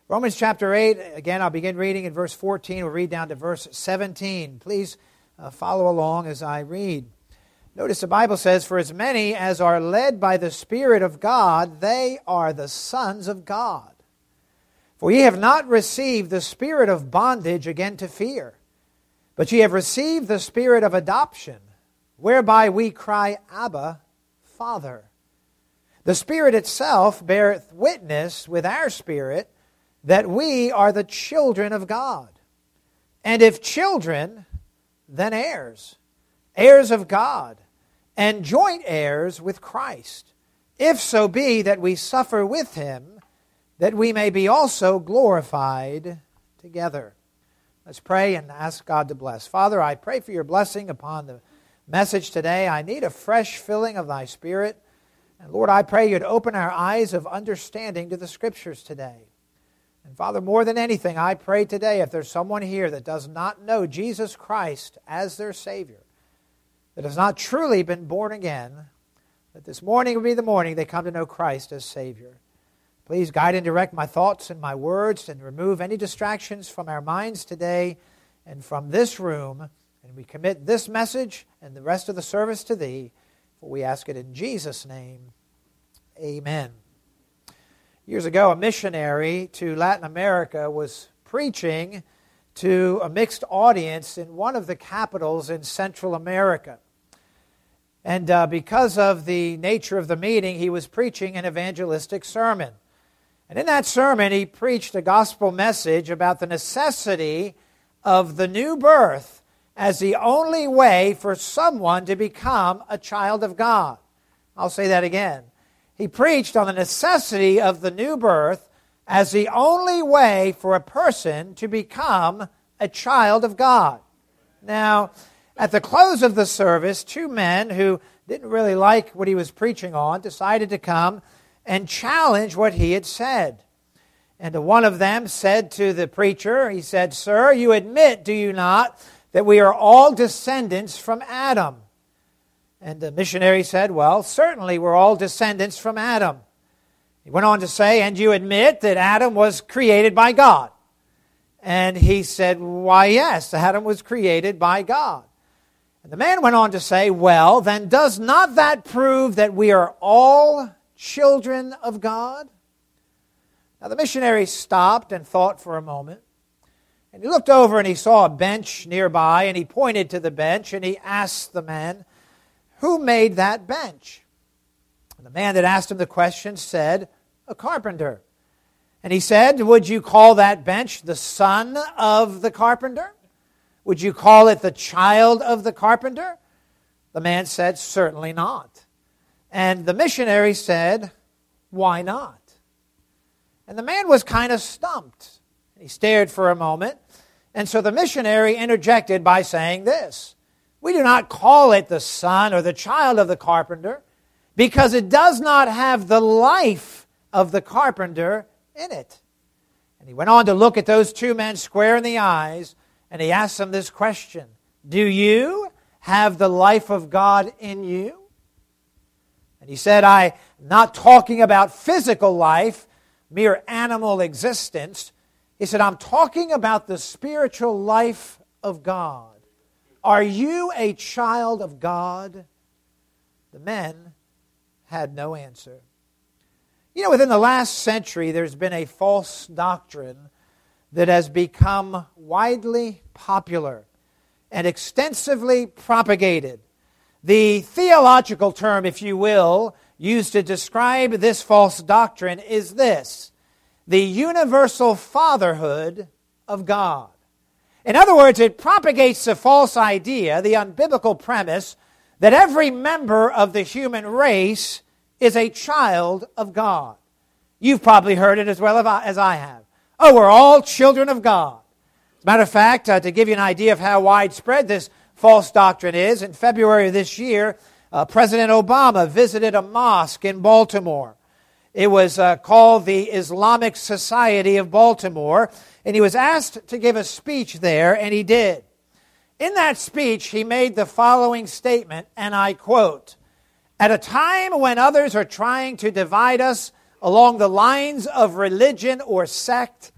Romans chapter 8, again, I'll begin reading in verse 14. We'll read down to verse 17. Please follow along as I read. Notice the Bible says, "For as many as are led by the Spirit of God, they are the sons of God. For ye have not received the spirit of bondage again to fear, but ye have received the spirit of adoption, whereby we cry, Abba, Father. The Spirit itself beareth witness with our spirit that we are the children of God. And if children, then heirs, heirs of God, and joint heirs with Christ, if so be that we suffer with Him, that we may be also glorified together." Let's pray and ask God to bless. Father, I pray for your blessing upon the message today. I need a fresh filling of thy Spirit. And Lord, I pray you'd open our eyes of understanding to the Scriptures today. And Father, more than anything, I pray today if there's someone here that does not know Jesus Christ as their Savior, that has not truly been born again, that this morning will be the morning they come to know Christ as Savior. Please guide and direct my thoughts and my words and remove any distractions from our minds today and from this room. And we commit this message and the rest of the service to Thee, for we ask it in Jesus' name. Amen. Years ago, a missionary to Latin America was preaching to a mixed audience in one of the capitals in Central America. And because of the nature of the meeting, he was preaching an evangelistic sermon. And in that sermon, he preached a gospel message about the necessity of the new birth as the only way for someone to become a child of God. I'll say that again. He preached on the necessity of the new birth as the only way for a person to become a child of God. Now, at the close of the service, two men who didn't really like what he was preaching on decided to come and challenge what he had said. And one of them said to the preacher, he said, "Sir, you admit, do you not, that we are all descendants from Adam?" And the missionary said, "Well, certainly we're all descendants from Adam." He went on to say, "And you admit that Adam was created by God?" And he said, "Why, yes, Adam was created by God." And the man went on to say, "Well, then does not that prove that we are all children of God?" Now the missionary stopped and thought for a moment. And he looked over and he saw a bench nearby, and he pointed to the bench and he asked the man, "Who made that bench?" And the man that asked him the question said, "A carpenter." And he said, "Would you call that bench the son of the carpenter? Would you call it the child of the carpenter?" The man said, "Certainly not." And the missionary said, "Why not?" And the man was kind of stumped. He stared for a moment. And so the missionary interjected by saying this: "We do not call it the son or the child of the carpenter because it does not have the life of the carpenter in it." And he went on to look at those two men square in the eyes, and he asked them this question: "Do you have the life of God in you?" And he said, "I'm not talking about physical life, mere animal existence." He said, "I'm talking about the spiritual life of God. Are you a child of God?" The men had no answer. You know, within the last century, there's been a false doctrine that has become widely popular and extensively propagated. The theological term, if you will, used to describe this false doctrine is this: the universal fatherhood of God. In other words, it propagates the false idea, the unbiblical premise, that every member of the human race is a child of God. You've probably heard it as well as I have. Oh, we're all children of God. As a matter of fact, to give you an idea of how widespread this false doctrine is, in February of this year, President Obama visited a mosque in Baltimore. It was called the Islamic Society of Baltimore, and he was asked to give a speech there, and he did. In that speech, he made the following statement, and I quote, "At a time when others are trying to divide us along the lines of religion or sect,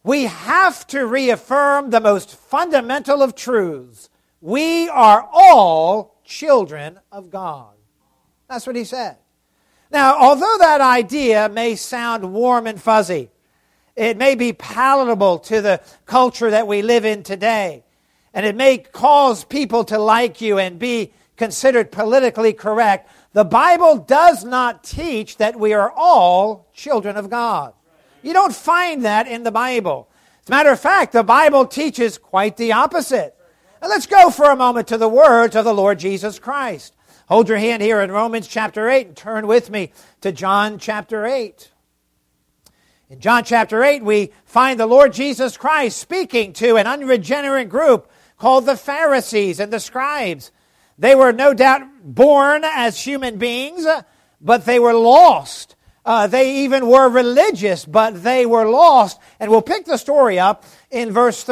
we have to reaffirm the most fundamental of truths. We are all children of God. That's what he said. Now, although that idea may sound warm and fuzzy, it may be palatable to the culture that we live in today, and it may cause people to like you and be considered politically correct, the Bible does not teach that we are all children of God. You don't find that in the Bible. As a matter of fact, the Bible teaches quite the opposite. Now let's go for a moment to the words of the Lord Jesus Christ. Hold your hand here in Romans chapter 8 and turn with me to John chapter 8. In John chapter 8, we find the Lord Jesus Christ speaking to an unregenerate group called the Pharisees and the scribes. They were no doubt born as human beings, but they were lost. They even were religious, but they were lost. And we'll pick the story up in verse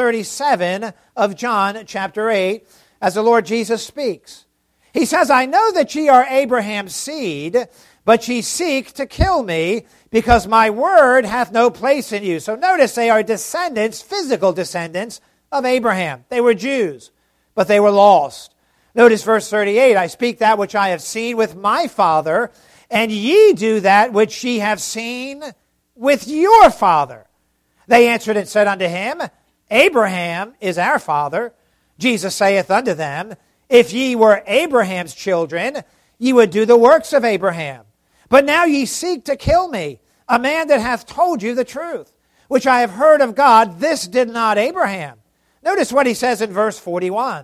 37 of John chapter 8 as the Lord Jesus speaks. He says, I know that ye are Abraham's seed, but ye seek to kill me, because my word hath no place in you. So notice they are descendants, physical descendants of Abraham. They were Jews, but they were lost. Notice verse 38, I speak that which I have seen with my father, and ye do that which ye have seen with your father. They answered and said unto him, Abraham is our father. Jesus saith unto them, if ye were Abraham's children, ye would do the works of Abraham. But now ye seek to kill me, a man that hath told you the truth, which I have heard of God. This did not Abraham. Notice what he says in verse 41.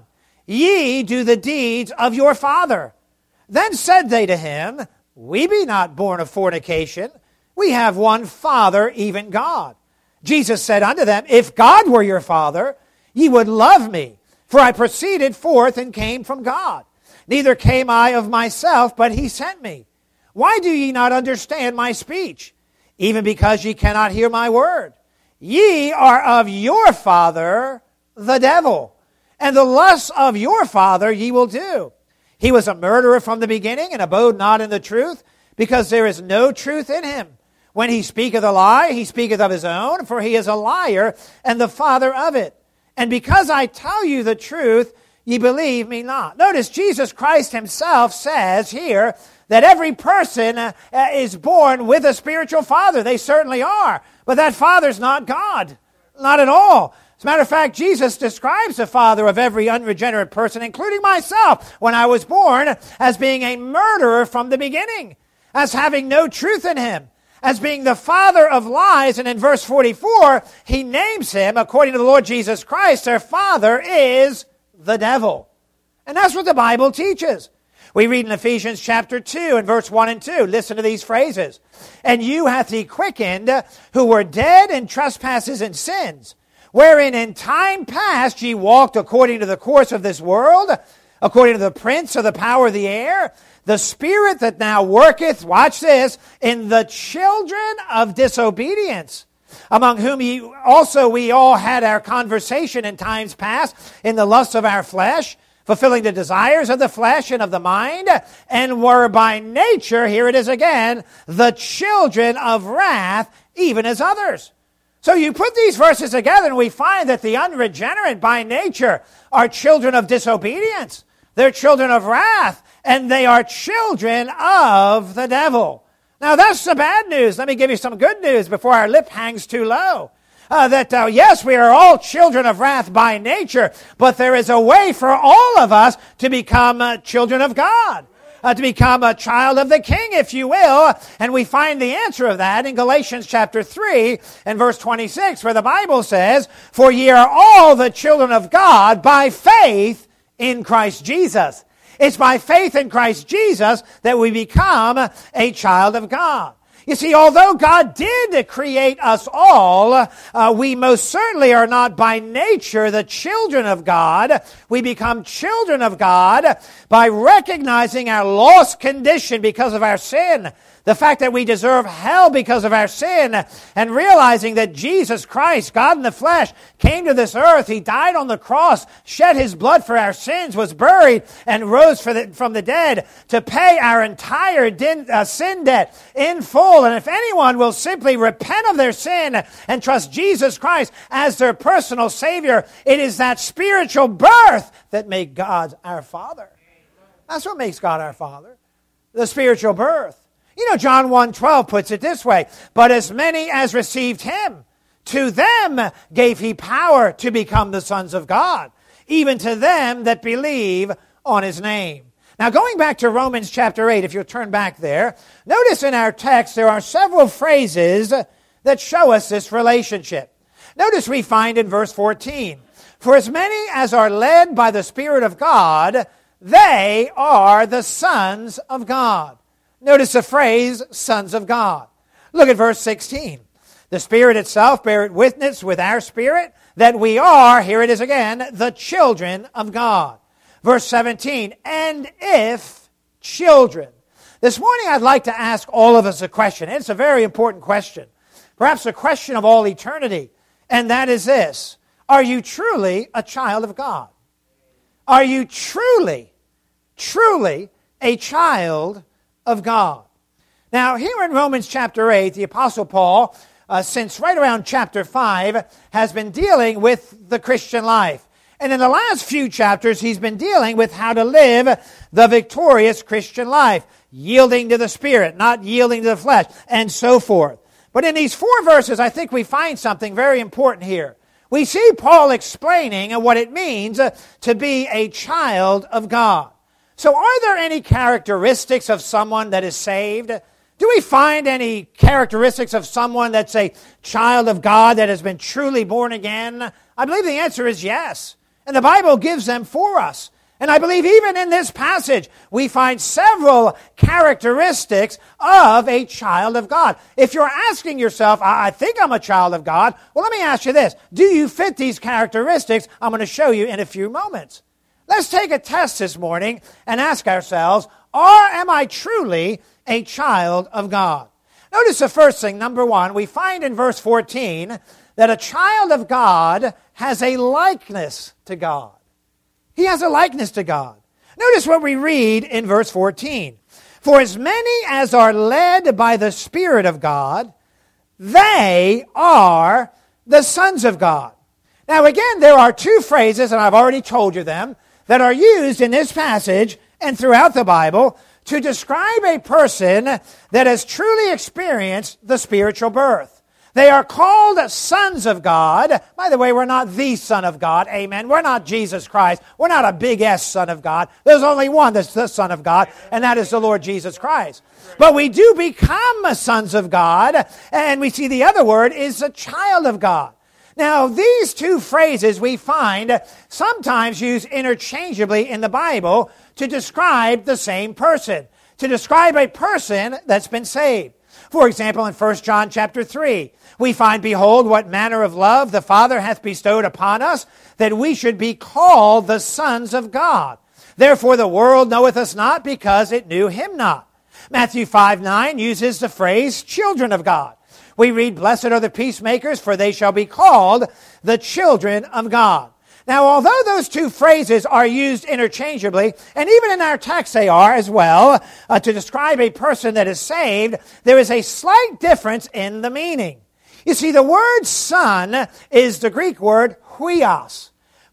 Ye do the deeds of your father. Then said they to him, we be not born of fornication. We have one Father, even God. Jesus said unto them, if God were your Father, ye would love me, for I proceeded forth and came from God. Neither came I of myself, but he sent me. Why do ye not understand my speech? Even because ye cannot hear my word. Ye are of your father, the devil, and the lusts of your father ye will do. He was a murderer from the beginning, and abode not in the truth, because there is no truth in him. When he speaketh a lie, he speaketh of his own, for he is a liar, and the father of it. And because I tell you the truth, ye believe me not. Notice Jesus Christ himself says here that every person is born with a spiritual father. They certainly are. But that father's not God. Not at all. As a matter of fact, Jesus describes the father of every unregenerate person, including myself, when I was born, as being a murderer from the beginning, as having no truth in him, as being the father of lies. And in verse 44, he names him, according to the Lord Jesus Christ, their father is the devil. And that's what the Bible teaches. We read in Ephesians chapter 2 and verse 1 and 2. Listen to these phrases. And you hath he quickened, who were dead in trespasses and sins, wherein in time past ye walked according to the course of this world, according to the prince of the power of the air, the spirit that now worketh, watch this, in the children of disobedience, among whom we all had our conversation in times past, in the lusts of our flesh, fulfilling the desires of the flesh and of the mind, and were by nature, here it is again, the children of wrath, even as others. So you put these verses together and we find that the unregenerate by nature are children of disobedience. They're children of wrath, and they are children of the devil. Now that's the bad news. Let me give you some good news before our lip hangs too low. Yes, we are all children of wrath by nature, but there is a way for all of us to become children of God. To become a child of the King, if you will. And we find the answer of that in Galatians chapter 3 and verse 26, where the Bible says, for ye are all the children of God by faith in Christ Jesus. It's by faith in Christ Jesus that we become a child of God. You see, although God did create us all, we most certainly are not by nature the children of God. We become children of God by recognizing our lost condition because of our sin, The fact that we deserve hell because of our sin, and realizing that Jesus Christ, God in the flesh, came to this earth. He died on the cross, shed His blood for our sins, was buried, and rose from the dead to pay our entire sin debt in full. And if anyone will simply repent of their sin and trust Jesus Christ as their personal Savior, it is that spiritual birth that makes God our Father. That's what makes God our Father, the spiritual birth. You know, John 1:12 puts it this way, but as many as received Him, to them gave He power to become the sons of God, even to them that believe on His name. Now, going back to Romans chapter 8, if you'll turn back there, notice in our text there are several phrases that show us this relationship. Notice we find in verse 14, for as many as are led by the Spirit of God, they are the sons of God. Notice the phrase, sons of God. Look at verse 16. The Spirit itself beareth witness with our spirit that we are, here it is again, the children of God. Verse 17, and if children. This morning I'd like to ask all of us a question. It's a very important question. Perhaps a question of all eternity. And that is this. Are you truly a child of God? Are you truly a child of God? Now, here in Romans chapter 8, the Apostle Paul, since right around chapter 5, has been dealing with the Christian life. And in the last few chapters, he's been dealing with how to live the victorious Christian life, yielding to the Spirit, not yielding to the flesh, and so forth. But in these 4 verses, I think we find something very important here. We see Paul explaining what it means to be a child of God. So are there any characteristics of someone that is saved? Do we find any characteristics of someone that's a child of God that has been truly born again? I believe the answer is yes. And the Bible gives them for us. And I believe even in this passage, we find several characteristics of a child of God. If you're asking yourself, I think I'm a child of God, well, let me ask you this. Do you fit these characteristics? I'm going to show you in a few moments. Let's take a test this morning and ask ourselves, am I truly a child of God? Notice the first thing, number 1, we find in verse 14 that a child of God has a likeness to God. He has a likeness to God. Notice what we read in verse 14. For as many as are led by the Spirit of God, they are the sons of God. Now again, there are 2 phrases, and I've already told you them, that are used in this passage and throughout the Bible to describe a person that has truly experienced the spiritual birth. They are called sons of God. By the way, we're not the Son of God. Amen. We're not Jesus Christ. We're not a big S Son of God. There's only one that's the Son of God, and that is the Lord Jesus Christ. But we do become sons of God, and we see the other word is a child of God. Now, these 2 phrases we find sometimes used interchangeably in the Bible to describe the same person, to describe a person that's been saved. For example, in 1 John chapter 3, we find, behold, what manner of love the Father hath bestowed upon us, that we should be called the sons of God. Therefore the world knoweth us not, because it knew Him not. Matthew 5:9 uses the phrase, children of God. We read, blessed are the peacemakers, for they shall be called the children of God. Now, although those 2 phrases are used interchangeably, and even in our text they are as well, to describe a person that is saved, there is a slight difference in the meaning. You see, the word son is the Greek word huios.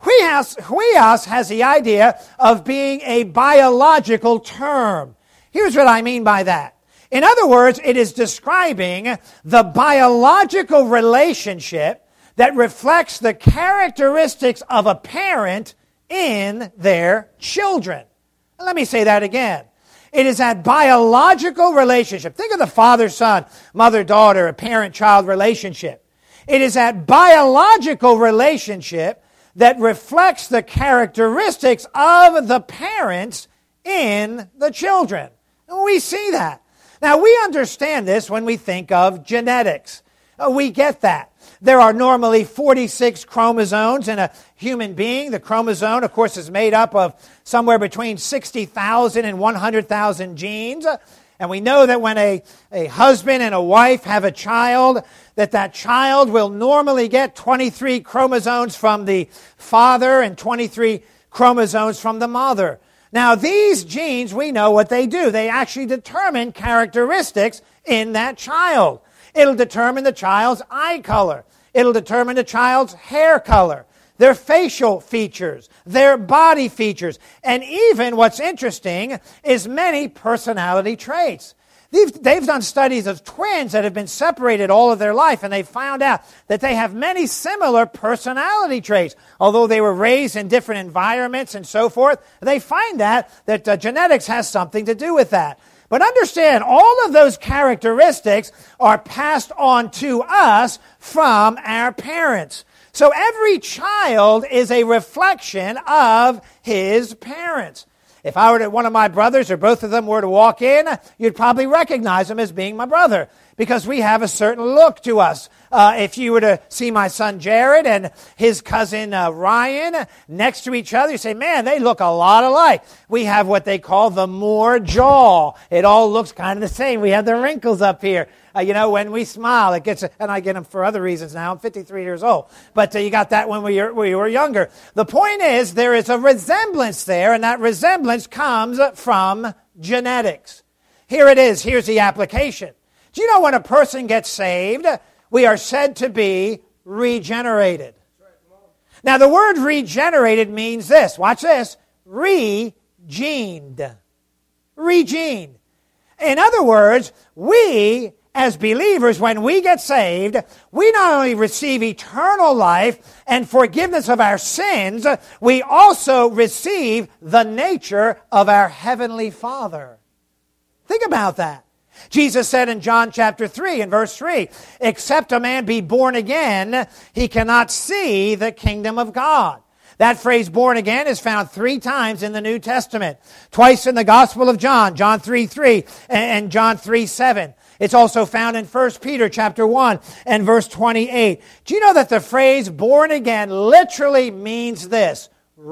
Huios has the idea of being a biological term. Here's what I mean by that. In other words, it is describing the biological relationship that reflects the characteristics of a parent in their children. Let me say that again. It is that biological relationship. Think of the father-son, mother-daughter, a parent-child relationship. It is that biological relationship that reflects the characteristics of the parents in the children. And we see that. Now, we understand this when we think of genetics. We get that. There are normally 46 chromosomes in a human being. The chromosome, of course, is made up of somewhere between 60,000 and 100,000 genes. And we know that when a husband and a wife have a child, that child will normally get 23 chromosomes from the father and 23 chromosomes from the mother. Now, these genes, we know what they do. They actually determine characteristics in that child. It'll determine the child's eye color. It'll determine the child's hair color, their facial features, their body features, and even, what's interesting, is many personality traits. They've done studies of twins that have been separated all of their life, and they found out that they have many similar personality traits. Although they were raised in different environments and so forth, they find that genetics has something to do with that. But understand, all of those characteristics are passed on to us from our parents. So every child is a reflection of his parents. If I were to, one of my brothers or both of them were to walk in, you'd probably recognize him as being my brother because we have a certain look to us. If you were to see my son Jared and his cousin Ryan next to each other, you say, man, they look a lot alike. We have what they call the Moore jaw. It all looks kind of the same. We have the wrinkles up here. When we smile, it gets, and I get them for other reasons now. I'm 53 years old. But you got that when we were younger. The point is, there is a resemblance there, and that resemblance comes from genetics. Here it is. Here's the application. Do you know when a person gets saved, we are said to be regenerated? Now, the word regenerated means this. Watch this. Regened. Regened. In other words, we, as believers, when we get saved, we not only receive eternal life and forgiveness of our sins, we also receive the nature of our Heavenly Father. Think about that. Jesus said in John chapter 3 and verse 3, except a man be born again, he cannot see the kingdom of God. That phrase born again is found 3 times in the New Testament. Twice in the Gospel of John, John 3:3 and John 3:7. It's also found in 1 Peter chapter 1 and verse 28. Do you know that the phrase born again literally means this?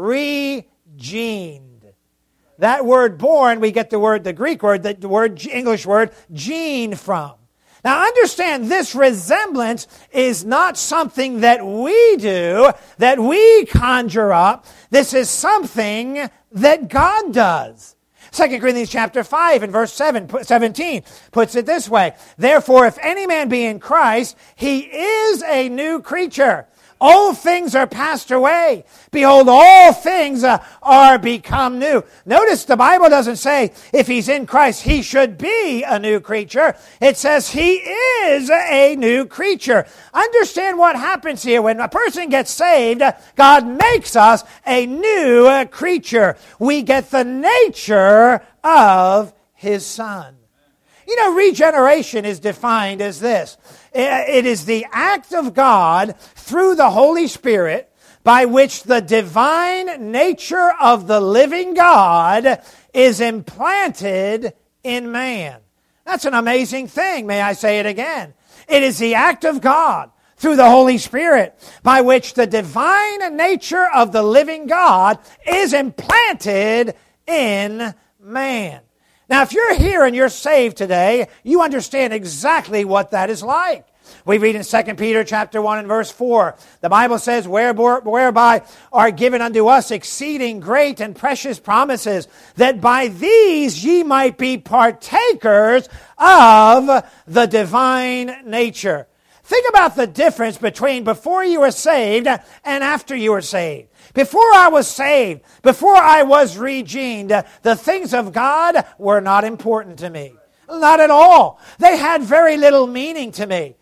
Regened. That word born, we get the Greek word, the English word gene from. Now understand, this resemblance is not something that we do, that we conjure up. This is something that God does. 2 Corinthians chapter 5 and verse 17 puts it this way. Therefore, if any man be in Christ, he is a new creature. Old things are passed away. Behold, all things are become new. Notice the Bible doesn't say if he's in Christ, he should be a new creature. It says he is a new creature. Understand what happens here. When a person gets saved, God makes us a new creature. We get the nature of his Son. Regeneration is defined as this. It is the act of God through the Holy Spirit by which the divine nature of the living God is implanted in man. That's an amazing thing. May I say it again? It is the act of God through the Holy Spirit by which the divine nature of the living God is implanted in man. Now, if you're here and you're saved today, you understand exactly what that is like. We read in 2 Peter chapter 1 and verse 4, the Bible says, whereby are given unto us exceeding great and precious promises, that by these ye might be partakers of the divine nature. Think about the difference between before you were saved and after you were saved. Before I was saved, before I was regened, the things of God were not important to me. Not at all. They had very little meaning to me.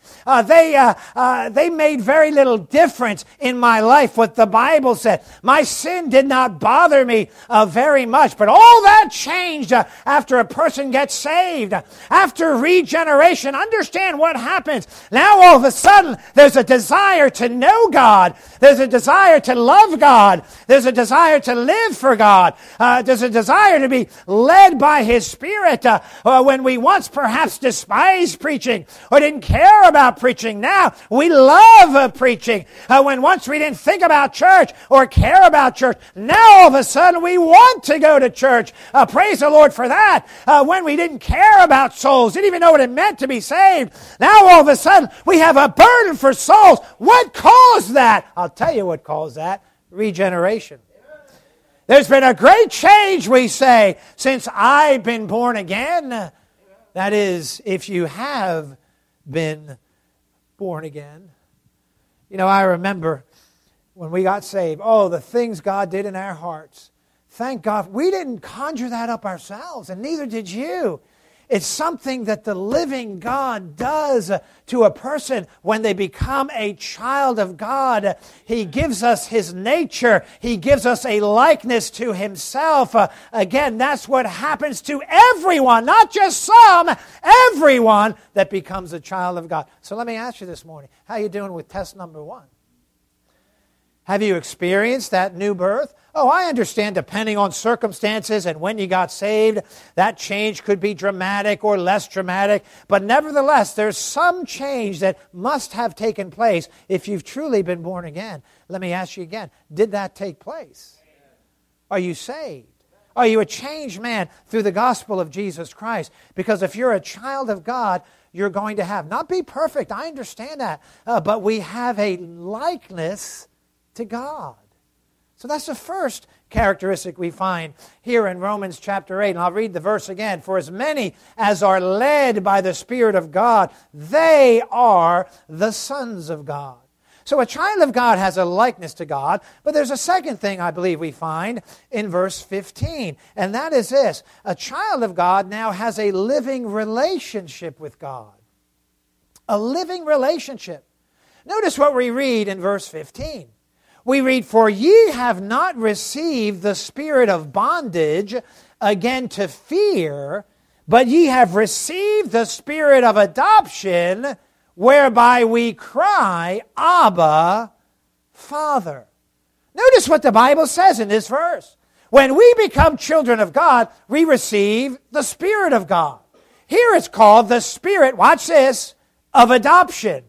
They made very little difference in my life, what the Bible said. My sin did not bother me very much. But all that changed after a person gets saved. After regeneration, understand what happens. Now all of a sudden, there's a desire to know God. There's a desire to love God. There's a desire to live for God. There's a desire to be led by His Spirit. When we once perhaps despised preaching or didn't care about about preaching. Now we love preaching. When once we didn't think about church or care about church, now all of a sudden we want to go to church. Praise the Lord for that. When we didn't care about souls, didn't even know what it meant to be saved, now all of a sudden we have a burden for souls. What caused that? I'll tell you what caused that. Regeneration. There's been a great change, we say, since I've been born again. That is, if you have been born again. You know, I remember when we got saved, the things God did in our hearts. Thank God. We didn't conjure that up ourselves, and neither did you. It's something that the living God does to a person when they become a child of God. He gives us His nature. He gives us a likeness to Himself. Again, that's what happens to everyone, not just some, everyone that becomes a child of God. So let me ask you this morning, how are you doing with test number 1? Have you experienced that new birth? I understand depending on circumstances and when you got saved, that change could be dramatic or less dramatic. But nevertheless, there's some change that must have taken place if you've truly been born again. Let me ask you again, did that take place? Are you saved? Are you a changed man through the gospel of Jesus Christ? Because if you're a child of God, you're going to have, not be perfect, I understand that, but we have a likeness to God. So that's the first characteristic we find here in Romans chapter 8. And I'll read the verse again. For as many as are led by the Spirit of God, they are the sons of God. So a child of God has a likeness to God. But there's a second thing I believe we find in verse 15. And that is this. A child of God now has a living relationship with God. A living relationship. Notice what we read in verse 15. We read, for ye have not received the spirit of bondage again to fear, but ye have received the spirit of adoption, whereby we cry, Abba, Father. Notice what the Bible says in this verse. When we become children of God, we receive the Spirit of God. Here it's called the Spirit, watch this, of adoption.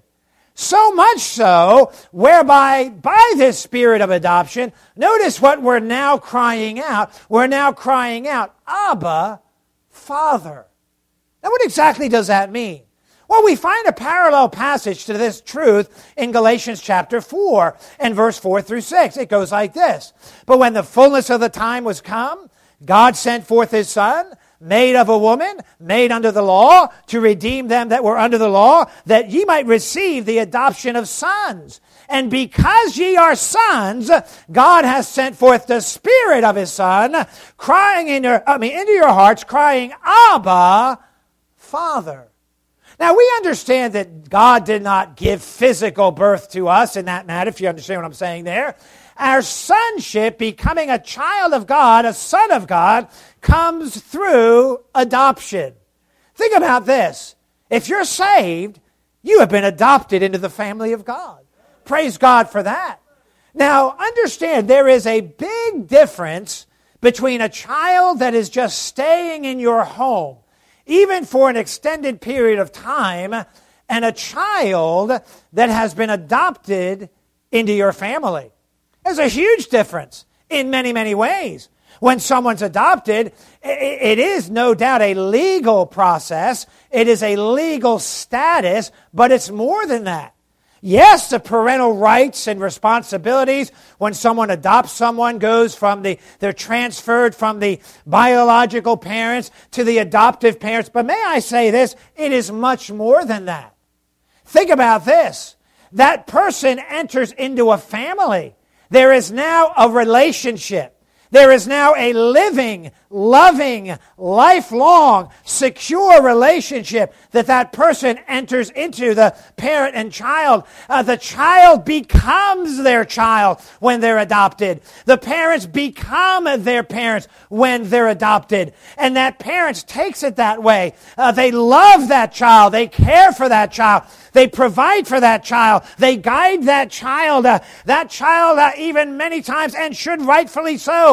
So much so, whereby by this spirit of adoption, notice what we're now crying out. We're now crying out, Abba, Father. Now what exactly does that mean? Well, we find a parallel passage to this truth in Galatians chapter 4 and verse 4 through 6. It goes like this. But when the fullness of the time was come, God sent forth His Son, made of a woman, made under the law, to redeem them that were under the law, that ye might receive the adoption of sons. And because ye are sons, God has sent forth the Spirit of His Son, crying into your hearts, crying, Abba, Father. Now, we understand that God did not give physical birth to us in that matter, if you understand what I'm saying there. Our sonship, becoming a child of God, a son of God, comes through adoption. Think about this. If you're saved, you have been adopted into the family of God. Praise God for that. Now, understand there is a big difference between a child that is just staying in your home, even for an extended period of time, and a child that has been adopted into your family. There's a huge difference in many, many ways. When someone's adopted, it is no doubt a legal process. It is a legal status, but it's more than that. Yes, the parental rights and responsibilities when someone adopts someone they're transferred from the biological parents to the adoptive parents. But may I say this, it is much more than that. Think about this. That person enters into a family. There is now a relationship. There is now a living, loving, lifelong, secure relationship that person enters into, the parent and child. The child becomes their child when they're adopted. The parents become their parents when they're adopted. And that parent takes it that way. They love that child. They care for that child. They provide for that child. They guide that child. That child even many times, and should rightfully so,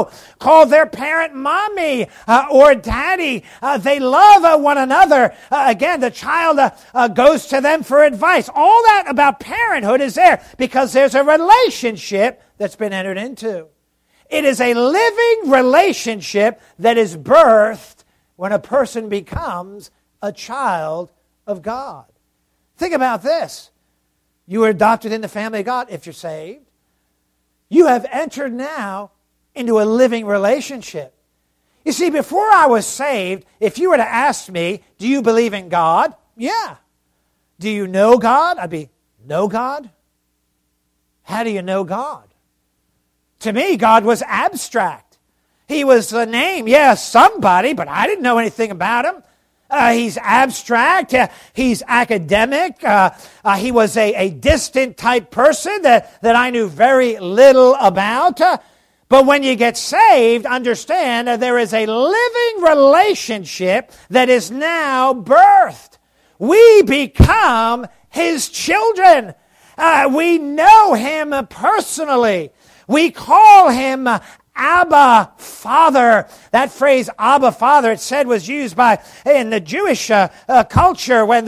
will call their parent mommy or daddy. They love one another. Again, the child goes to them for advice. All that about parenthood is there because there's a relationship that's been entered into. It is a living relationship that is birthed when a person becomes a child of God. Think about this. You were adopted in the family of God if you're saved. You have entered now into a living relationship. You see, before I was saved, if you were to ask me, do you believe in God? Yeah. Do you know God? I'd be, know God? How do you know God? To me, God was abstract. He was a name, somebody, but I didn't know anything about him. He's abstract. He's academic. He was a distant type person that I knew very little about. But when you get saved, understand that there is a living relationship that is now birthed. We become His children. We know Him personally. We call Him Abba, Father. That phrase, Abba, Father, it said was used in the Jewish culture when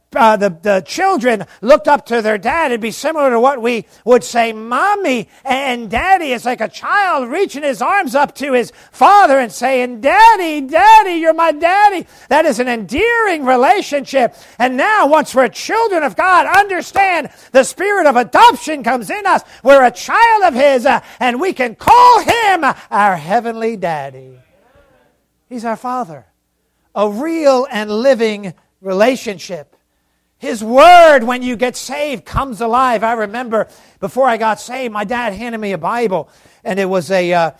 the children looked up to their dad. It'd be similar to what we would say, Mommy and Daddy. It's like a child reaching his arms up to his father and saying, Daddy, Daddy, you're my daddy. That is an endearing relationship. And now, once we're children of God, understand the spirit of adoption comes in us. We're a child of His, and we can call Him our heavenly daddy. He's our Father. A real and living relationship. His Word, when you get saved, comes alive. I remember before I got saved, my dad handed me a Bible, and it was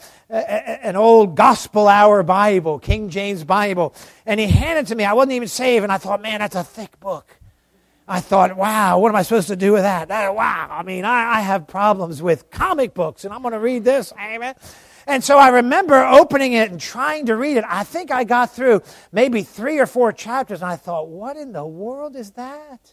an old Gospel Hour Bible, King James Bible. And he handed it to me. I wasn't even saved, and I thought, man, that's a thick book. I thought, wow, what am I supposed to do with that? Wow, I mean, I have problems with comic books, and I'm going to read this. Amen. And so I remember opening it and trying to read it. I think I got through maybe 3 or 4 chapters, and I thought, what in the world is that?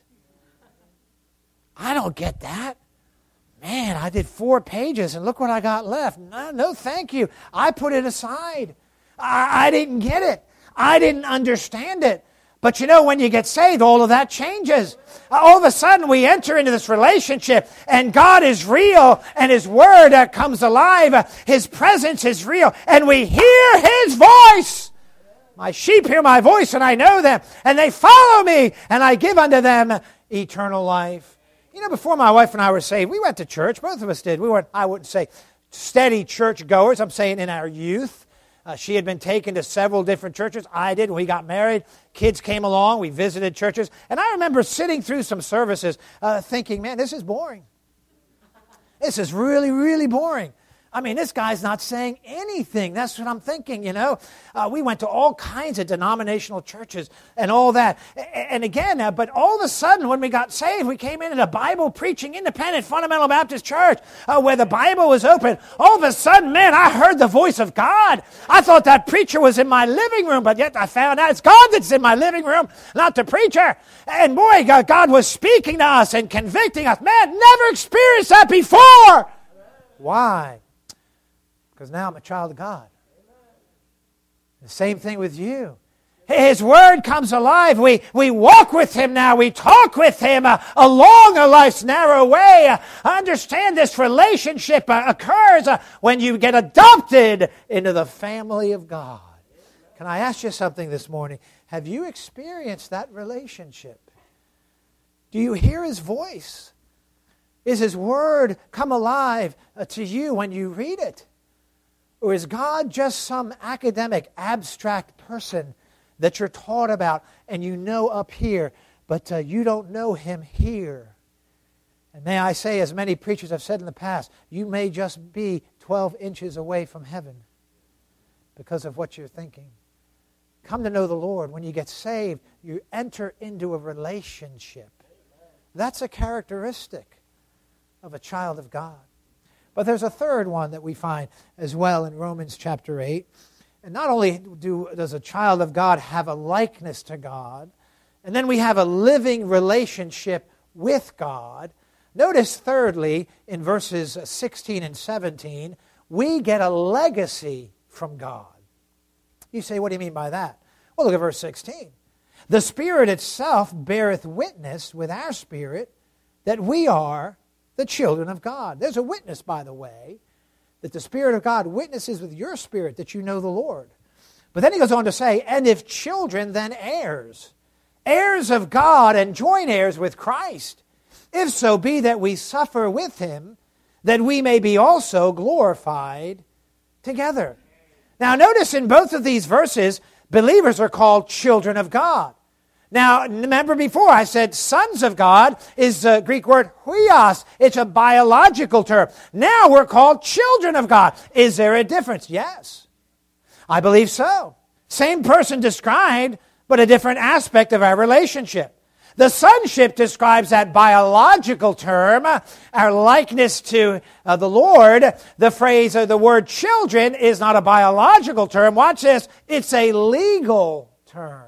I don't get that. Man, I did 4 pages, and look what I got left. No, thank you. I put it aside. I didn't get it. I didn't understand it. But you know, when you get saved, all of that changes. All of a sudden, we enter into this relationship, and God is real, and His Word comes alive. His presence is real, and we hear His voice. My sheep hear my voice, and I know them, and they follow me, and I give unto them eternal life. You know, before my wife and I were saved, we went to church. Both of us did. We weren't, I wouldn't say steady church goers. I'm saying in our youth. She had been taken to several different churches. I did. We got married. Kids came along. We visited churches. And I remember sitting through some services thinking, man, this is boring. This is really, really boring. I mean, this guy's not saying anything. That's what I'm thinking, you know. We went to all kinds of denominational churches and all that. And again, but all of a sudden, when we got saved, we came into a Bible-preaching, independent, fundamental Baptist church where the Bible was open. All of a sudden, man, I heard the voice of God. I thought that preacher was in my living room, but yet I found out it's God that's in my living room, not the preacher. And boy, God was speaking to us and convicting us. Man, never experienced that before. Why? Because now I'm a child of God. The same thing with you. His Word comes alive. We walk with Him now. We talk with Him along a life's narrow way. Understand this relationship occurs when you get adopted into the family of God. Can I ask you something this morning? Have you experienced that relationship? Do you hear His voice? Is His Word come alive to you when you read it? Or is God just some academic, abstract person that you're taught about and you know up here, but you don't know Him here? And may I say, as many preachers have said in the past, you may just be 12 inches away from heaven because of what you're thinking. Come to know the Lord. When you get saved, you enter into a relationship. That's a characteristic of a child of God. But there's a third one that we find as well in Romans chapter 8. And not only does a child of God have a likeness to God, and then we have a living relationship with God. Notice thirdly, in verses 16 and 17, we get a legacy from God. You say, what do you mean by that? Well, look at verse 16. The Spirit itself beareth witness with our spirit that we are the children of God. There's a witness, by the way, that the Spirit of God witnesses with your spirit that you know the Lord. But then he goes on to say, and if children, then heirs. Heirs of God and joint heirs with Christ. If so be that we suffer with him, that we may be also glorified together. Now notice in both of these verses, believers are called children of God. Now, remember before I said sons of God is the Greek word huios. It's a biological term. Now we're called children of God. Is there a difference? Yes. I believe so. Same person described, but a different aspect of our relationship. The sonship describes that biological term, our likeness to the Lord. The phrase or the word children is not a biological term. Watch this. It's a legal term.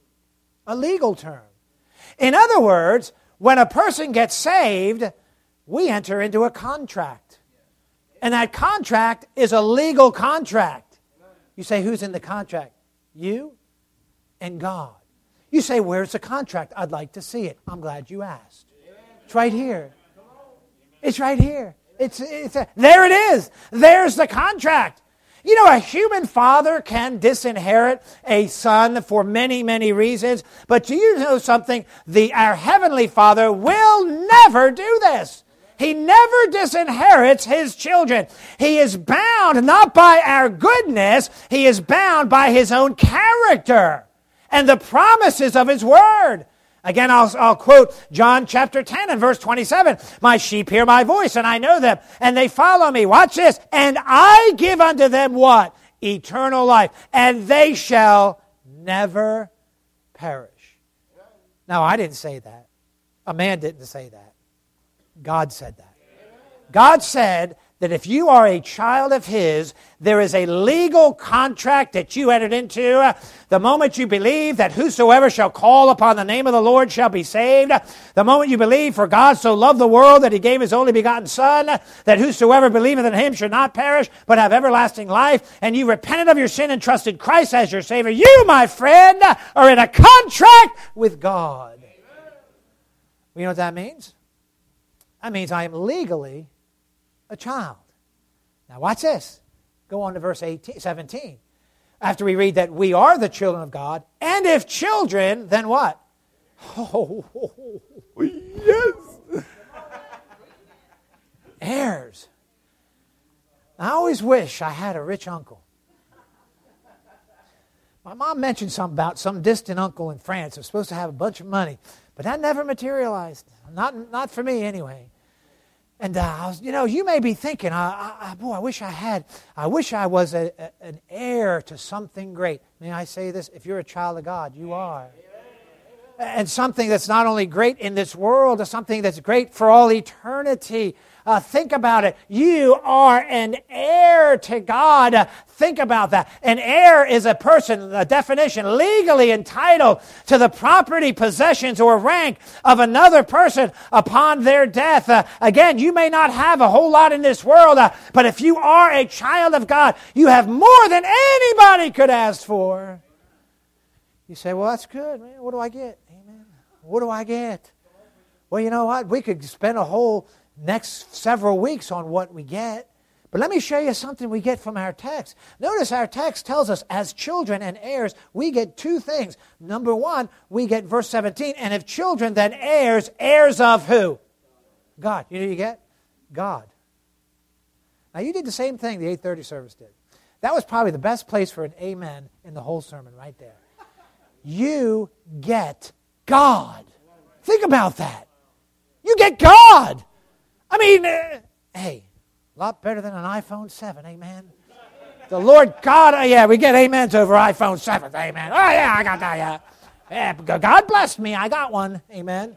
A legal term. In other words, when a person gets saved, we enter into a contract. And that contract is a legal contract. You say, who's in the contract? You and God. You say, where's the contract? I'd like to see it. I'm glad you asked. It's right here. It's right here. There it is. There's the contract. You know, a human father can disinherit a son for many, many reasons. But do you know something? Our Heavenly Father will never do this. He never disinherits His children. He is bound not by our goodness. He is bound by His own character and the promises of His Word. Again, I'll quote John chapter 10 and verse 27. My sheep hear my voice, and I know them, and they follow me. Watch this. And I give unto them what? Eternal life. And they shall never perish. Now, I didn't say that. A man didn't say that. God said that. God said that if you are a child of His, there is a legal contract that you entered into. The moment you believe that whosoever shall call upon the name of the Lord shall be saved. The moment you believe, for God so loved the world that He gave His only begotten Son, that whosoever believeth in Him should not perish, but have everlasting life. And you repented of your sin and trusted Christ as your Savior. You, my friend, are in a contract with God. You know what that means? That means I am legally a child. Now watch this. Go on to verse 17. After we read that we are the children of God, and if children, then what? Oh, yes. Heirs. I always wish I had a rich uncle. My mom mentioned something about some distant uncle in France who was supposed to have a bunch of money, but that never materialized. Not for me anyway. And you may be thinking, boy, I wish I was an heir to something great. May I say this? If you're a child of God, you are. And something that's not only great in this world, it's something that's great for all eternity. Think about it. You are an heir to God. Think about that. An heir is a person, a definition, legally entitled to the property, possessions, or rank of another person upon their death. Again, you may not have a whole lot in this world, but if you are a child of God, you have more than anybody could ask for. You say, well, that's good, man. What do I get? Amen. What do I get? Well, you know what? We could spend a whole next several weeks on what we get. But let me show you something we get from our text. Notice our text tells us as children and heirs, we get two things. Number one, we get verse 17, and if children, then heirs, heirs of who? God. You know who you get? God. Now you did the same thing the 8:30 service did. That was probably the best place for an amen in the whole sermon right there. You get God. Think about that. You get God. I mean, hey, a lot better than an iPhone 7, amen? The Lord God, yeah, we get amens over iPhone 7, amen. Oh, yeah, I got that, yeah. God blessed me, I got one, amen.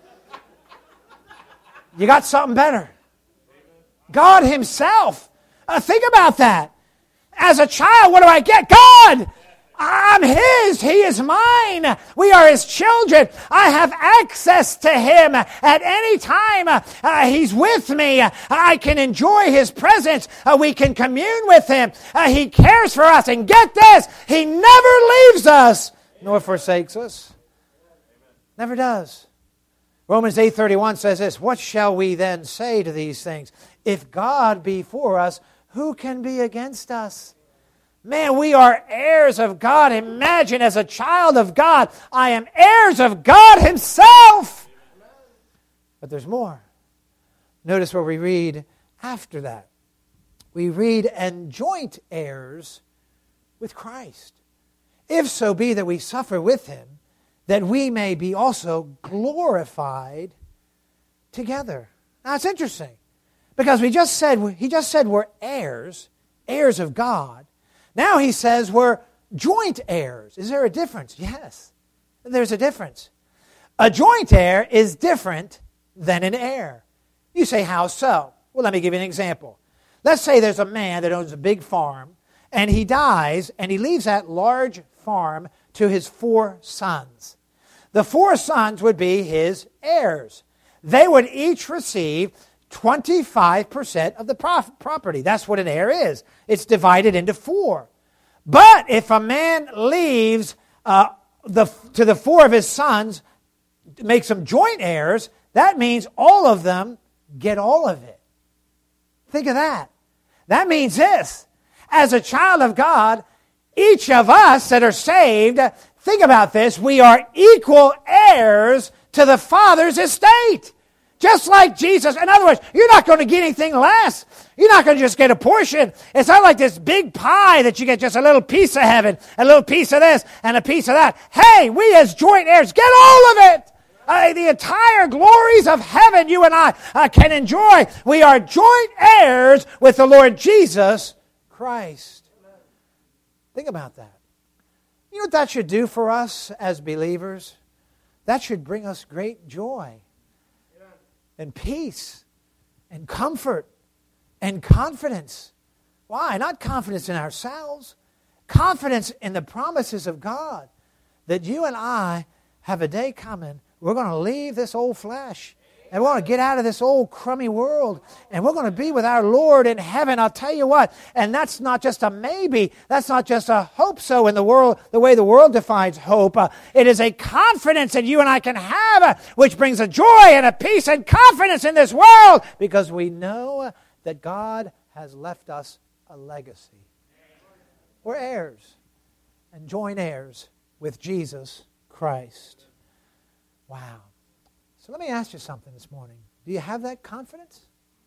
You got something better. God Himself. Think about that. As a child, what do I get? God! I'm His. He is mine. We are His children. I have access to Him at any time. He's with me. I can enjoy His presence. We can commune with Him. He cares for us. And get this, He never leaves us nor forsakes us. Never does. Romans 8:31 says this, what shall we then say to these things? If God be for us, who can be against us? Man, we are heirs of God. Imagine, as a child of God, I am heirs of God Himself. But there's more. Notice what we read after that. We read, and joint heirs with Christ, if so be that we suffer with Him, that we may be also glorified together. Now it's interesting, because he just said we're heirs of God. Now he says we're joint heirs. Is there a difference? Yes, there's a difference. A joint heir is different than an heir. You say, how so? Well, let me give you an example. Let's say there's a man that owns a big farm, and he dies, and he leaves that large farm to his 4 sons. The 4 sons would be his heirs. They would each receive 25% of the property. That's what an heir is. It's divided into 4. But if a man leaves to the 4 of his sons, makes them joint heirs, that means all of them get all of it. Think of that. That means this. As a child of God, each of us that are saved, think about this, we are equal heirs to the Father's estate. Just like Jesus. In other words, you're not going to get anything less. You're not going to just get a portion. It's not like this big pie that you get just a little piece of heaven, a little piece of this, and a piece of that. Hey, we as joint heirs, get all of it. The entire glories of heaven you and I can enjoy. We are joint heirs with the Lord Jesus Christ. Think about that. You know what that should do for us as believers? That should bring us great joy and peace and comfort and confidence. Why? Not confidence in ourselves. Confidence in the promises of God that you and I have a day coming. We're going to leave this old flesh. And we're going to get out of this old crummy world. And we're going to be with our Lord in heaven. I'll tell you what. And that's not just a maybe. That's not just a hope so in the world, the way the world defines hope. It is a confidence that you and I can have, which brings a joy and a peace and confidence in this world. Because we know that God has left us a legacy. We're heirs and joint heirs with Jesus Christ. Wow. So let me ask you something this morning. Do you have that confidence?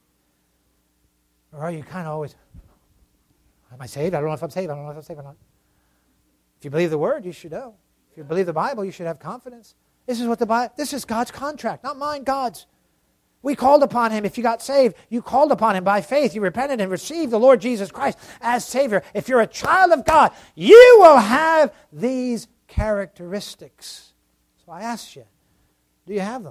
Or are you kind of always, am I saved? I don't know if I'm saved. I don't know if I'm saved or not. If you believe the Word, you should know. If you believe the Bible, you should have confidence. This is God's contract, not mine, God's. We called upon Him. If you got saved, you called upon Him by faith. You repented and received the Lord Jesus Christ as Savior. If you're a child of God, you will have these characteristics. So I ask you, do you have them?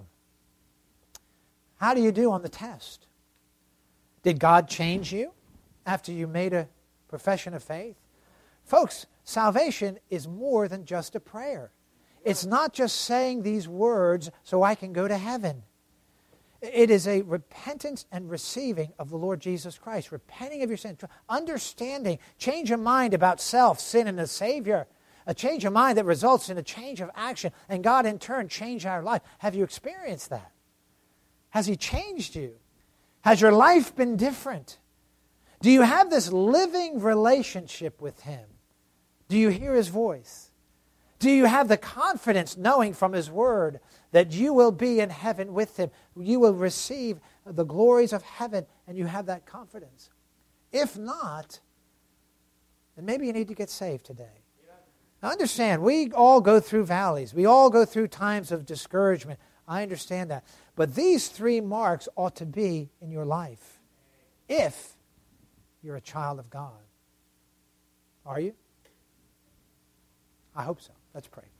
How do you do on the test? Did God change you after you made a profession of faith? Folks, salvation is more than just a prayer. It's not just saying these words so I can go to heaven. It is a repentance and receiving of the Lord Jesus Christ. Repenting of your sin. Understanding. Change of mind about self, sin, and the Savior. A change of mind that results in a change of action. And God in turn changed our life. Have you experienced that? Has He changed you? Has your life been different? Do you have this living relationship with Him? Do you hear His voice? Do you have the confidence knowing from His Word that you will be in heaven with Him? You will receive the glories of heaven, and you have that confidence. If not, then maybe you need to get saved today. Now understand, we all go through valleys. We all go through times of discouragement. I understand that. But these 3 marks ought to be in your life if you're a child of God. Are you? I hope so. Let's pray.